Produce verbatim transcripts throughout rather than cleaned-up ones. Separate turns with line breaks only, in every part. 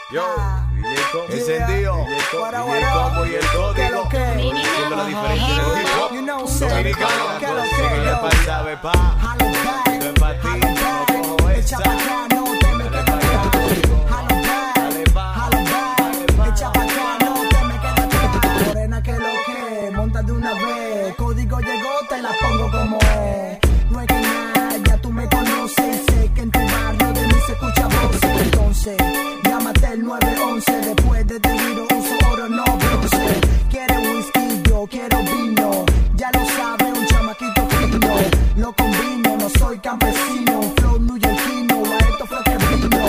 Yo, D J Combo,
encendido,
D J Combo y el código, siendo la diferencia del hip hop dominicano. ¿Qué le pasa, ve pa? No es pa' ti, no cojo esa. Dale pa' allá, dale pa,
Echa pa' acá, no te me quedas atrás. Morena que lo que, monta de una vez. Código llegó, te la pongo como es. No es que nada, ya tú me conoces. Sé que en tu barrio de mí se escucha voces. Entonces, llámate el nueve once. Después de te giro, uso oro, no bronce. Quiere whisky, yo quiero vino. Ya lo sabe, un chamaquito fino. Lo combino, no soy campesino. Un flow newyorkino, a esto fue que vino.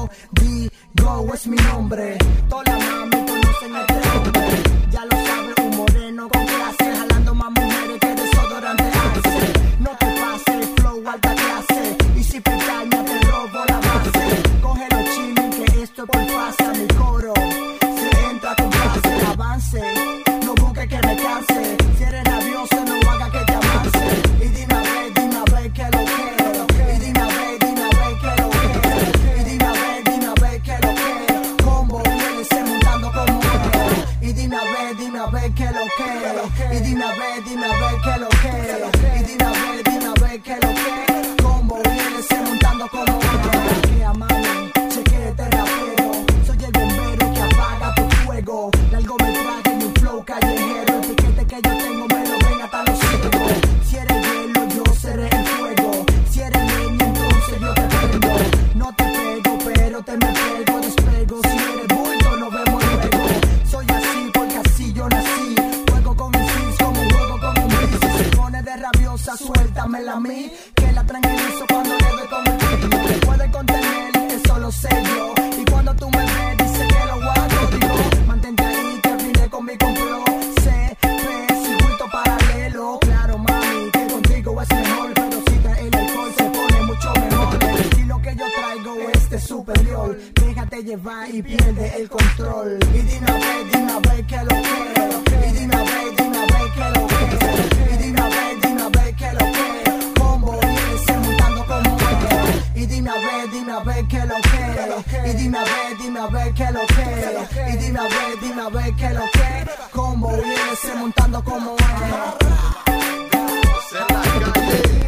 Código es mi nombre. Toda la mami conocen a este hombre. Ya lo sabe, un moreno con clase. Jalando más mujeres que desodorante hace. No te pases, flow alta clase. Y si pestaña te robo la base. Coge los chinos que esto es por fase. A mi coro se entra con clase. Avance, no busques que me canse. Si eres rabioso no haga que te avance. Y dime a ver, dime a ver que lo quiero. Y dime a ver, dime a ver que lo quiero. Y dime a ver, dime a ver que lo quiero. Combo viene se montando como es. Y dime a ver, dime a ver que lo quiero. Y dime a ver, dime a ver que lo quiero. Y dime a ver, dime a ver que lo quiero. Combo viene se montando como es. Que a mami, chequete rapero. Soy el bombero que apaga tu fuego. Largometraje y un flow callejero. El piquete que yo tengo me lo ven hasta los ciegos. Si eres hielo, yo seré el fuego. Si eres leña, entonces yo te prendo. No te pego, pero te me pego, despego. Si eres bulto, nos vemos luego. Soy así porque así yo nací. Juego con un cis como juego con un bis. Si se pone de rabiosa, suéltamela a mí. Que la tranquilizo cuando le doy con el beat. No te puede contener, eso lo sé yo. Y cuando tú me ves, dice que lo guardo. Digo, mantente ahí que vine con mi complot. C, P, circuito paralelo. Claro, mami, que contigo es mejor. Pero si trae el alcohol se pone mucho mejor. El estilo que yo traigo es de superior. Déjate llevar y pierde el control. Y dime a ver, dime a ver que lo quiero. Y dime a ver, dime a ver que lo quiero. Y dime a ver, dime a ver que lo quiero. Combo viene se montando como es. Y dime a ver, dime a ver que lo quiero. Y dime a ver, dime a ver que lo quiero. Y dime a ver, dime a ver que lo quiero. Combo viene se montando como es.
en la calle.